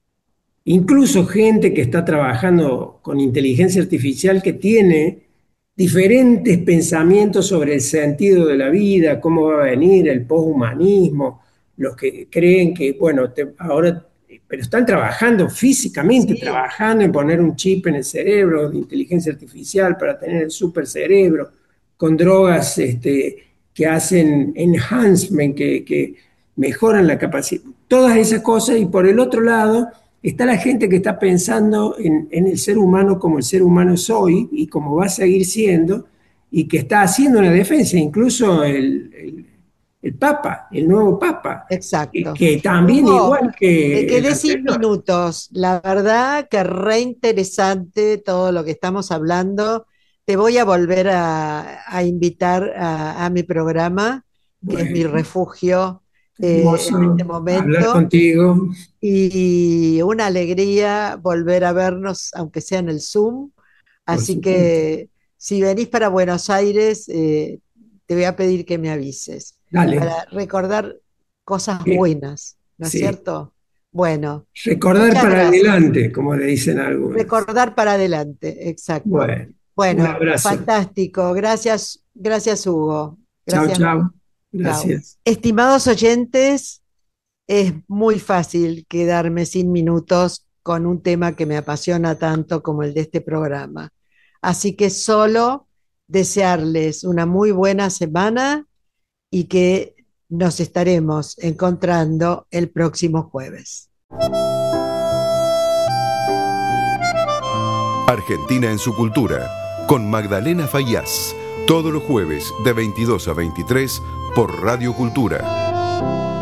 incluso gente que está trabajando con inteligencia artificial, que tiene diferentes pensamientos sobre el sentido de la vida, cómo va a venir el poshumanismo, los que creen que, bueno, te- ahora, pero están trabajando físicamente, Sí, trabajando en poner un chip en el cerebro de inteligencia artificial para tener el super cerebro, con drogas este, que hacen enhancement, que, que mejoran la capacidad, todas esas cosas. Y por el otro lado está la gente que está pensando en, en el ser humano como el ser humano es hoy y como va a seguir siendo, y que está haciendo una defensa, incluso el, el, el Papa, el nuevo Papa, que, exacto. que también Hugo, igual me que el quedé sin anterior. minutos. La verdad que re interesante todo lo que estamos hablando. Te voy a volver a, a invitar a, a mi programa, que es mi Bueno, refugio, eh, en este hablar momento. contigo. Y una alegría volver a vernos, aunque sea en el Zoom. Por Así supuesto. que si venís para Buenos Aires, eh, te voy a pedir que me avises Dale. para recordar cosas Bien. buenas, ¿no es Sí. cierto? Bueno, Recordar muchas para gracias. adelante, como le dicen algunos. Recordar para adelante, exacto. Bueno, un Bueno, abrazo. fantástico. Gracias, gracias Hugo. Chao, Gracias, chao. chao. Gracias. Estimados oyentes, es muy fácil quedarme sin minutos con un tema que me apasiona tanto como el de este programa. Así que solo desearles una muy buena semana y que nos estaremos encontrando el próximo jueves. Argentina en su cultura, con Magdalena Faíaz, todos los jueves de veintidós a veintitrés por Radio Cultura.